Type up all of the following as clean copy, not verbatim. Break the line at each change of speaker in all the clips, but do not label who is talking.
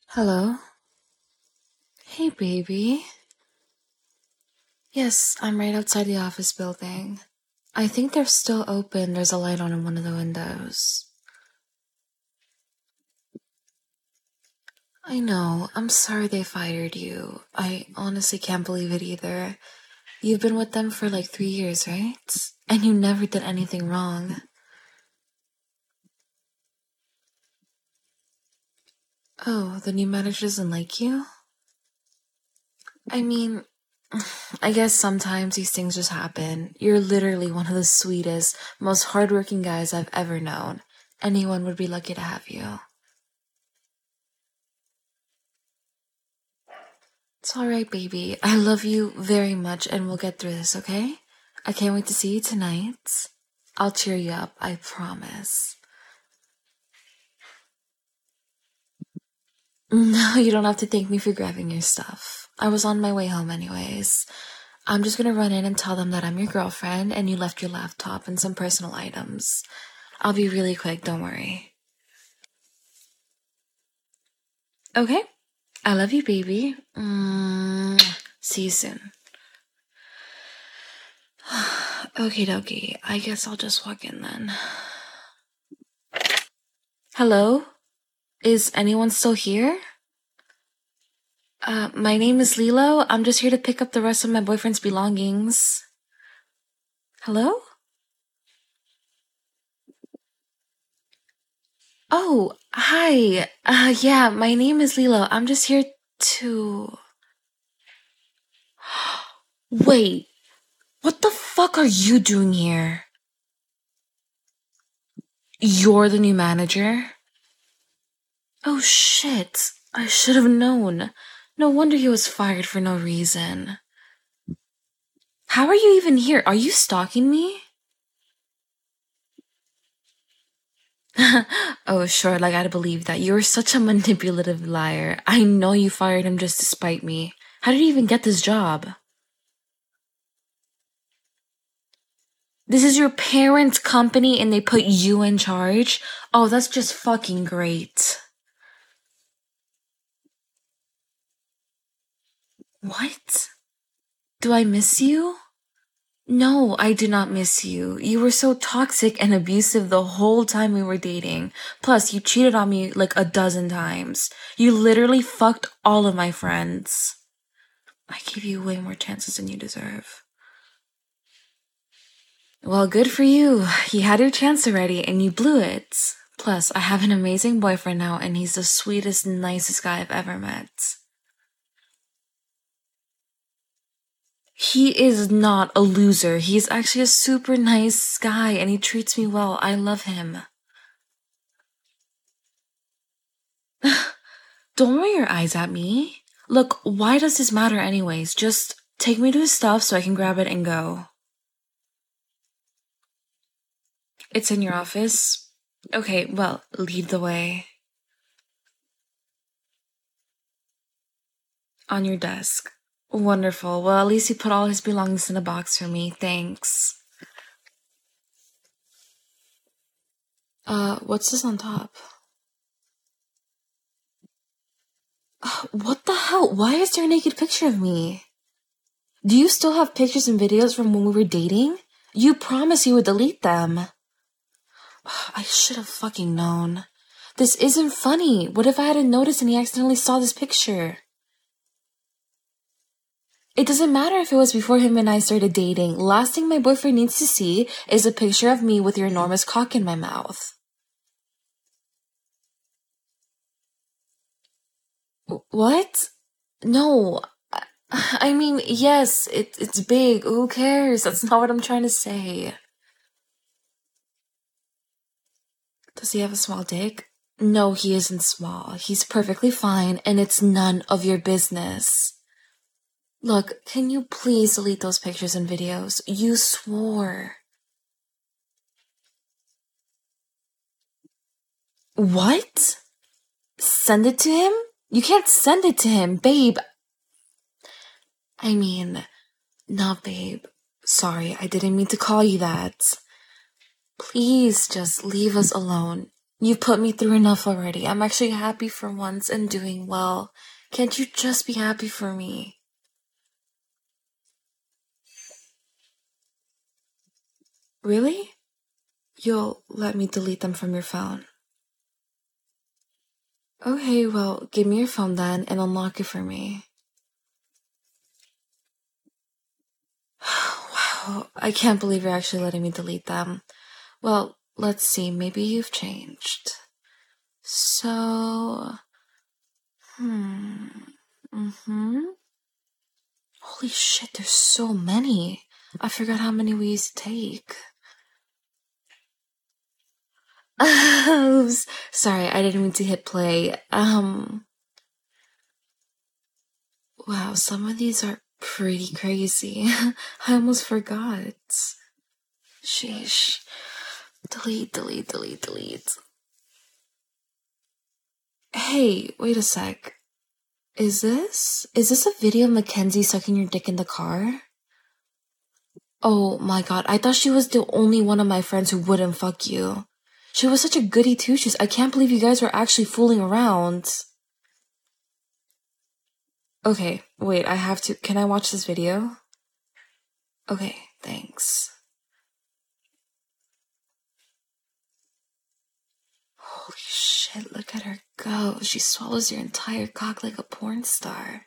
Hello? Hey, baby. Yes, I'm right outside the office building. I think they're still open. There's a light on in one of the windows. I know. I'm sorry they fired you. I honestly can't believe it either. You've been with them for like 3 years, right? And you never did anything wrong. Oh, the new manager doesn't like you? I mean, I guess sometimes these things just happen. You're literally one of the sweetest, most hardworking guys I've ever known. Anyone would be lucky to have you. It's alright, baby. I love you very much and we'll get through this, okay? I can't wait to see you tonight. I'll cheer you up, I promise. No, you don't have to thank me for grabbing your stuff. I was on my way home anyways. I'm just gonna run in and tell them that I'm your girlfriend and you left your laptop and some personal items. I'll be really quick, don't worry. Okay? I love you, baby. See you soon. Okie dokie. I guess I'll just walk in then. Hello? Is anyone still here? My name is Lilo. I'm just here to pick up the rest of my boyfriend's belongings. Hello? Oh, hi. Yeah, my name is Lilo. I'm just here to... Wait, what the fuck are you doing here? You're the new manager? Oh shit, I should have known. No wonder he was fired for no reason. How are you even here? Are you stalking me? Oh, sure, like I'd believe that. You're such a manipulative liar. I know you fired him just to spite me. How did you even get this job? This is your parents' company and they put you in charge? Oh, that's just fucking great. What? Do I miss you? No, I do not miss you. You were so toxic and abusive the whole time we were dating. Plus, you cheated on me like a dozen times. You literally fucked all of my friends. I gave you way more chances than you deserve. Well, good for you. You had your chance already and you blew it. Plus, I have an amazing boyfriend now and he's the sweetest, nicest guy I've ever met. He is not a loser. He's actually a super nice guy and he treats me well. I love him. Don't roll your eyes at me. Look, why does this matter anyways? Just take me to his stuff so I can grab it and go. It's in your office? Okay, well, lead the way. On your desk. Wonderful. Well, at least he put all his belongings in a box for me. Thanks. What's this on top? What the hell? Why is there a naked picture of me? Do you still have pictures and videos from when we were dating? You promised you would delete them. I should have fucking known. This isn't funny. What if I hadn't noticed and he accidentally saw this picture? It doesn't matter if it was before him and I started dating. Last thing my boyfriend needs to see is a picture of me with your enormous cock in my mouth. What? No. I mean, yes, it's big. Who cares? That's not what I'm trying to say. Does he have a small dick? No, he isn't small. He's perfectly fine, and it's none of your business. Look, can you please delete those pictures and videos? You swore. What? Send it to him? You can't send it to him, babe. I mean, not babe. Sorry, I didn't mean to call you that. Please just leave us alone. You've put me through enough already. I'm actually happy for once and doing well. Can't you just be happy for me? Really? You'll let me delete them from your phone. Okay, well, give me your phone then and unlock it for me. Wow, I can't believe you're actually letting me delete them. Well, let's see, maybe you've changed. So, mm-hmm. Holy shit, there's so many. I forgot how many we used to take. Oops. Sorry, I didn't mean to hit play. Wow, some of these are pretty crazy. I almost forgot. Sheesh. Delete, delete, delete, delete. Hey, wait a sec. Is this a video of Mackenzie sucking your dick in the car? Oh my god, I thought she was the only one of my friends who wouldn't fuck you. She was such a goody two-shoes. I can't believe you guys were actually fooling around. Okay, wait, I have to. Can I watch this video? Okay, thanks. Holy shit, look at her go. She swallows your entire cock like a porn star.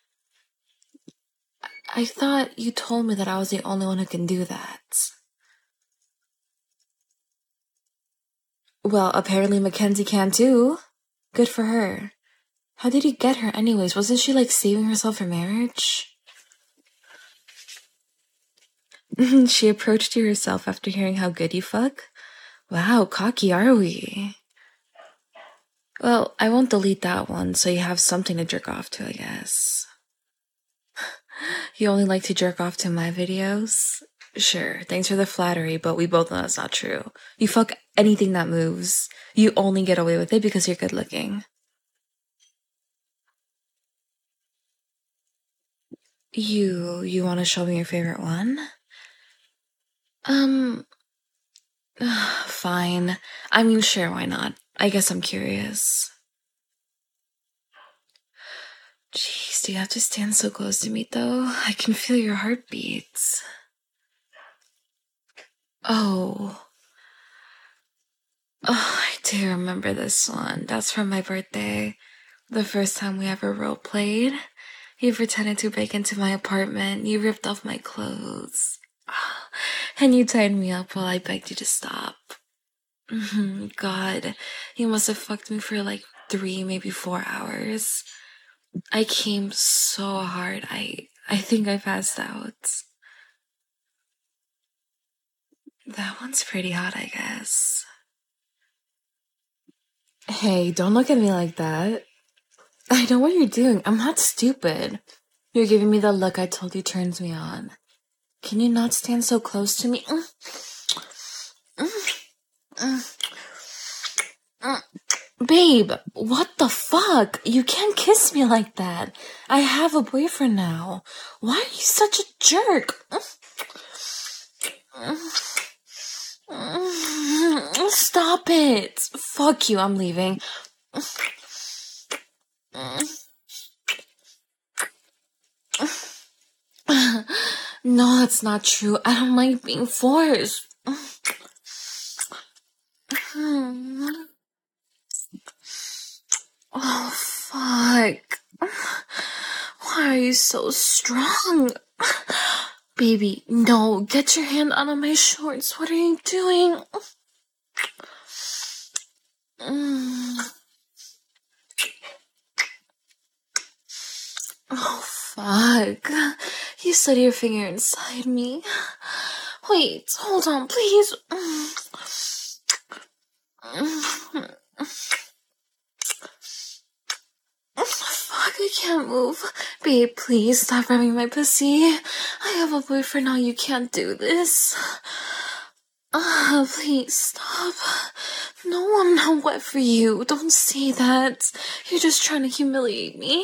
I thought you told me that I was the only one who can do that. Well, apparently Mackenzie can too. Good for her. How did you get her anyways? Wasn't she like saving herself for marriage? She approached you herself after hearing how good you fuck? Wow, cocky are we? Well, I won't delete that one, so you have something to jerk off to, I guess. You only like to jerk off to my videos? Sure, thanks for the flattery, but we both know that's not true. You fuck anything that moves. You only get away with it because you're good looking. You want to show me your favorite one? Fine. I mean, sure, why not? I guess I'm curious. Jeez, do you have to stand so close to me, though? I can feel your heartbeats. Oh. Oh, I do remember this one. That's from my birthday. The first time we ever role played. You pretended to break into my apartment. You ripped off my clothes. And you tied me up while I begged you to stop. God, you must have fucked me for like 3, maybe 4 hours. I came so hard, I think I passed out. That one's pretty hot, I guess. Hey, don't look at me like that. I know what you're doing. I'm not stupid. You're giving me the look I told you turns me on. Can you not stand so close to me? Babe, what the fuck? You can't kiss me like that. I have a boyfriend now. Why are you such a jerk? Stop it. Fuck you, I'm leaving. No, that's not true. I don't like being forced. Oh, fuck. Why are you so strong? Baby, no, get your hand out of my shorts. What are you doing? Oh, fuck. You slid your finger inside me. Wait, hold on, please. Fuck, I can't move. Babe, please stop rubbing my pussy. I have a boyfriend now, you can't do this. Please stop. No, I'm not wet for you. Don't say that. You're just trying to humiliate me.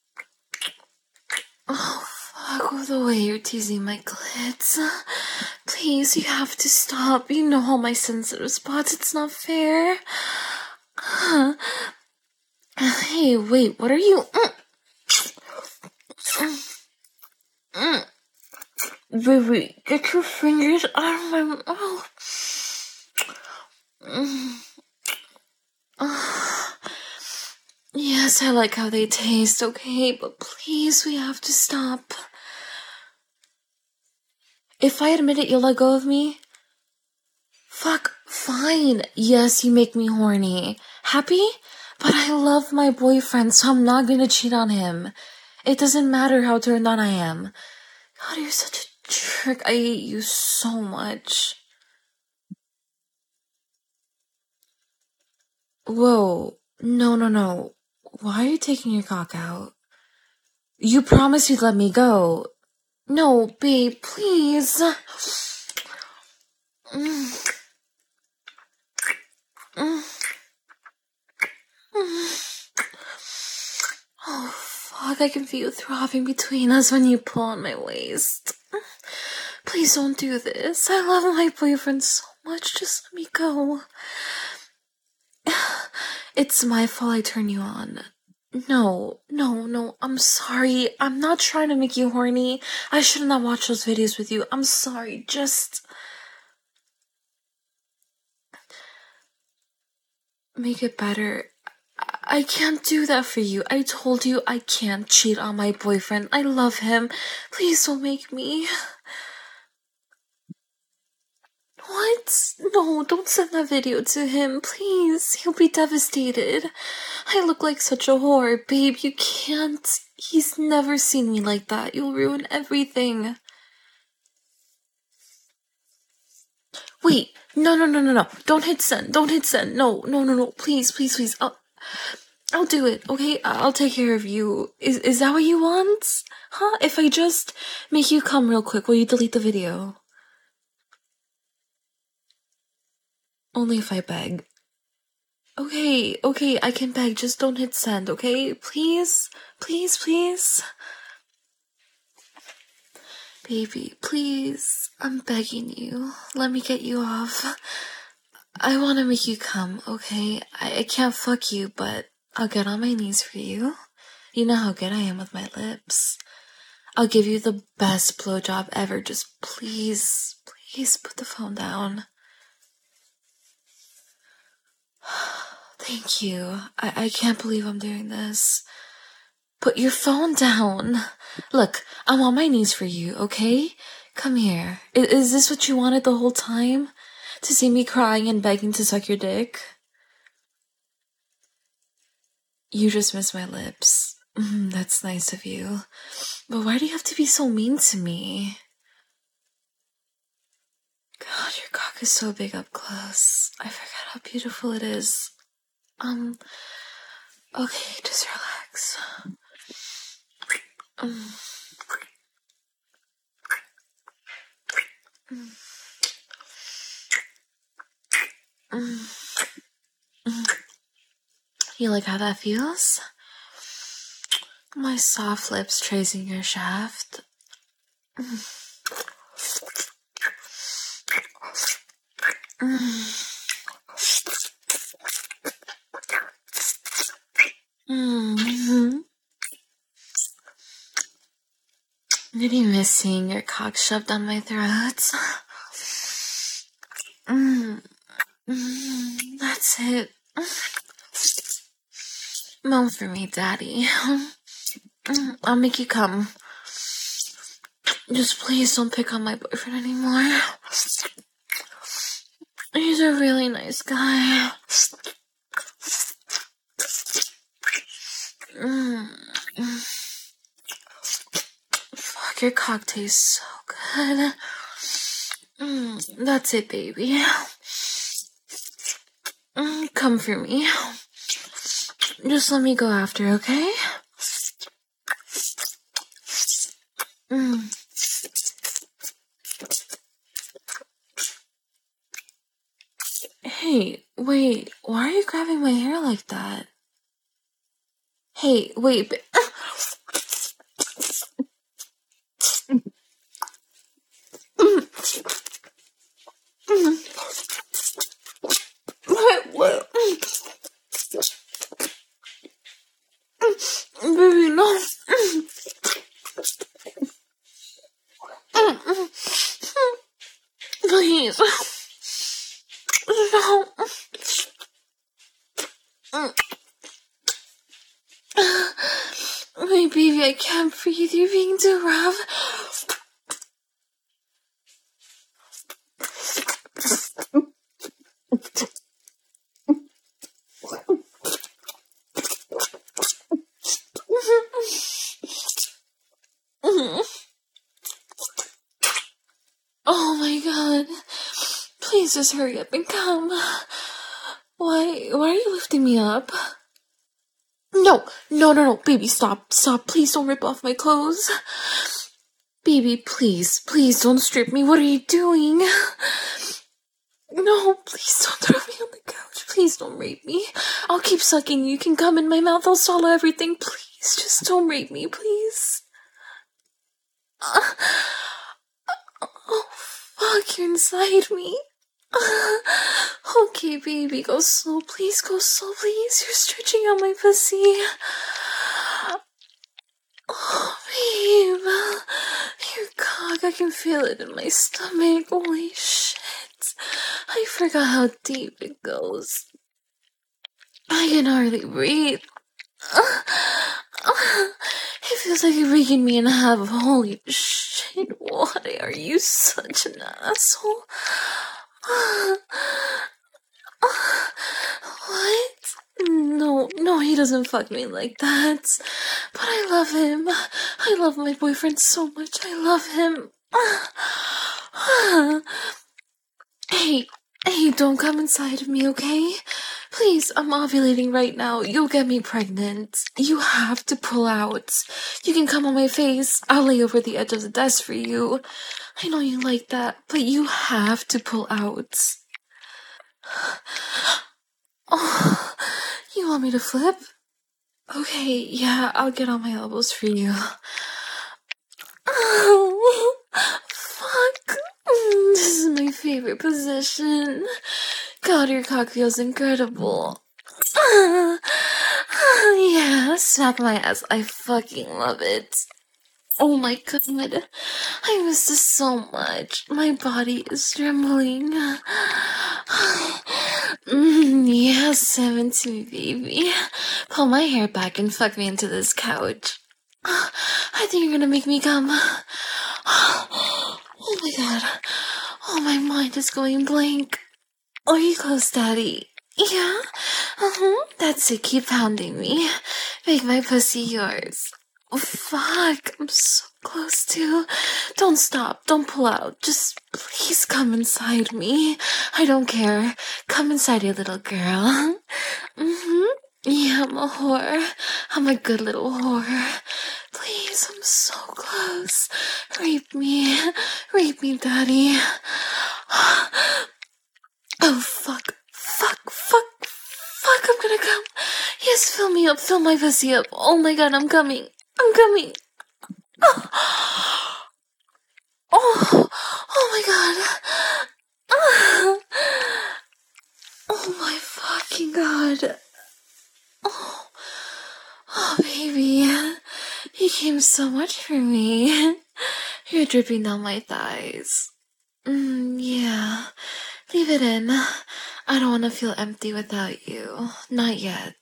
Oh, fuck, the way you're teasing my clits. Please, you have to stop. You know all my sensitive spots. It's not fair. Hey, wait, what are you? Wait, get your fingers out of my mouth. Yes, I like how they taste, okay? But please, we have to stop. If I admit it, you'll let go of me? Fuck, fine. Yes, you make me horny. Happy? But I love my boyfriend, so I'm not gonna cheat on him. It doesn't matter how turned on I am. God, you're such a jerk. I hate you so much. Whoa. No. Why are you taking your cock out? You promised you'd let me go. No, babe, please. Oh, fuck, I can feel you throbbing between us when you pull on my waist. Please don't do this. I love my boyfriend so much. Just let me go. It's my fault I turn you on. No, I'm sorry. I'm not trying to make you horny. I should not watch those videos with you. I'm sorry. Just make it better. I can't do that for you. I told you I can't cheat on my boyfriend. I love him. Please don't make me. What? No, don't send that video to him, please. He'll be devastated. I look like such a whore. Babe, you can't. He's never seen me like that. You'll ruin everything. Wait, no. Don't hit send. No. Please. I'll do it, okay? I'll take care of you. Is that what you want? Huh? If I just make you come real quick, will you delete the video? Only if I beg. Okay, I can beg, just don't hit send, okay? Please? Baby, please. I'm begging you. Let me get you off. I want to make you come, okay? I can't fuck you, but I'll get on my knees for you. You know how good I am with my lips. I'll give you the best blowjob ever. Just please put the phone down. Thank you. I can't believe I'm doing this. Put your phone down. Look, I'm on my knees for you, okay? Come here. Is this what you wanted the whole time? To see me crying and begging to suck your dick? You just miss my lips. That's nice of you. But why do you have to be so mean to me? God, your cock is so big up close. I forgot how beautiful it is. Okay, just relax. You like how that feels? My soft lips tracing your shaft. Did you miss seeing your cock shoved down my throat? That's it. Moan for me, Daddy. I'll make you come. Just please don't pick on my boyfriend anymore. He's a really nice guy. Fuck, your cock tastes so good. That's it, baby. Come for me. Just let me go after, okay? Hey, wait, why are you grabbing my hair like that? Hey, wait, No. My baby, I can't breathe. You're being too rough. Oh my god. Please just hurry up and come. Why are you lifting me up? No, baby, stop, please don't rip off my clothes. Baby, please don't strip me, what are you doing? No, please don't throw me on the couch, please don't rape me. I'll keep sucking you can come in my mouth, I'll swallow everything, please, just don't rape me, please. Oh, fuck, you're inside me. Okay, baby, go slow, please, you're stretching out my pussy. Oh, babe, your cock, I can feel it in my stomach, holy shit. I forgot how deep it goes. I can hardly breathe. It feels like you're breaking me in half, holy shit, why are you such an asshole? What? No, he doesn't fuck me like that. But I love him. I love my boyfriend so much. I love him. Hey, don't come inside of me, okay? Please, I'm ovulating right now. You'll get me pregnant. You have to pull out. You can come on my face. I'll lay over the edge of the desk for you. I know you like that, but you have to pull out. Oh, you want me to flip? Okay, yeah, I'll get on my elbows for you. Oh, fuck. This is my favorite position. God, your cock feels incredible. Yeah, smack my ass. I fucking love it. Oh my god, I miss this so much. My body is trembling. Yeah, 17, baby. Pull my hair back and fuck me into this couch. I think you're gonna make me come. Oh my god. Oh, my mind is going blank. Are you close, Daddy? Yeah? That's it, keep pounding me. Make my pussy yours. Oh, fuck, I'm so close to. Don't stop, don't pull out. Just please come inside me. I don't care. Come inside, you little girl. Yeah, I'm a whore. I'm a good little whore. Please, I'm so close. Rape me, Daddy. Oh, fuck, I'm gonna come. Yes, fill me up, fill my pussy up. Oh my god, I'm coming. Oh my god. Oh my fucking god. Oh, baby. You came so much for me. You're dripping down my thighs. Yeah. Leave it in. I don't want to feel empty without you. Not yet.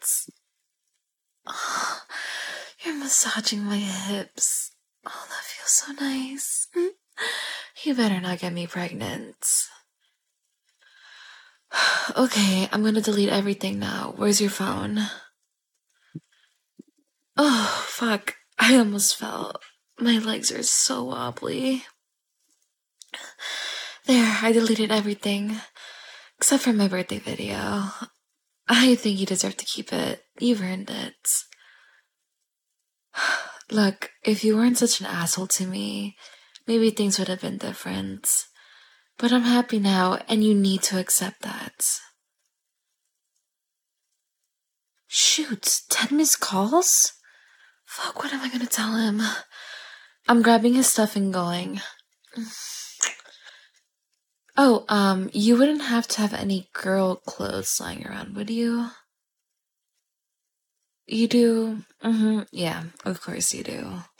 Oh, you're massaging my hips. Oh, that feels so nice. You better not get me pregnant. Okay, I'm gonna delete everything now. Where's your phone? Oh, fuck. I almost fell. My legs are so wobbly. There, I deleted everything. Except for my birthday video. I think you deserve to keep it. You've earned it. Look, if you weren't such an asshole to me, maybe things would have been different. But I'm happy now, and you need to accept that. Shoot, 10 missed calls? Fuck, what am I gonna tell him? I'm grabbing his stuff and going. Oh, you wouldn't have to have any girl clothes lying around, would you? You do? Yeah, of course you do.